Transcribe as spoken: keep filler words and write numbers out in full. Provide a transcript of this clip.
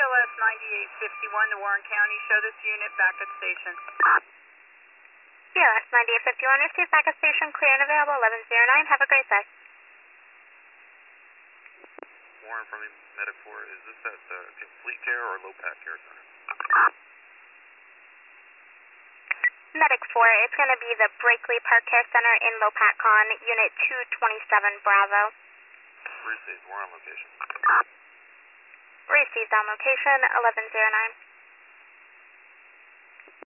L S ninety-eight fifty-one to Warren County. Show this unit back at station. C L S ninety-eight fifty-one, received back at station, clear and available, eleven oh nine. Have a great day. Warren from Medic four, is this at uh, Complete Care or Low Pack Care Center? Medic four, it's going to be the Brakely Park Care Center in Lopatcon, Unit two twenty-seven Bravo. Received, we're on location. Received on location, eleven oh nine.